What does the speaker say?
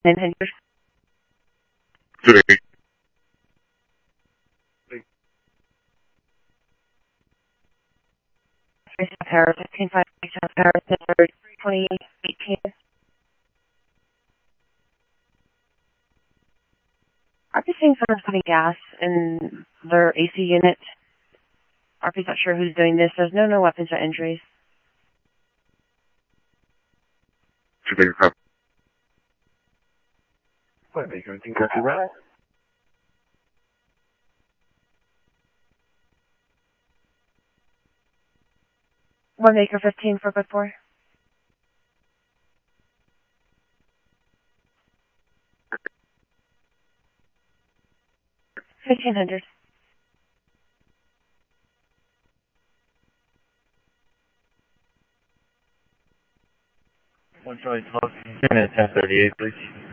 900. Today. Paris, 15.5 South Paris, December 2018. I'm just seeing someone's putting gas in their AC unit. RP's not sure who's doing this. There's no weapons or injuries. Today, copy. What, Baker? I think that's right. One Baker 15 for good 4. 1500. One Charlie 12, 10 at 10:38, please.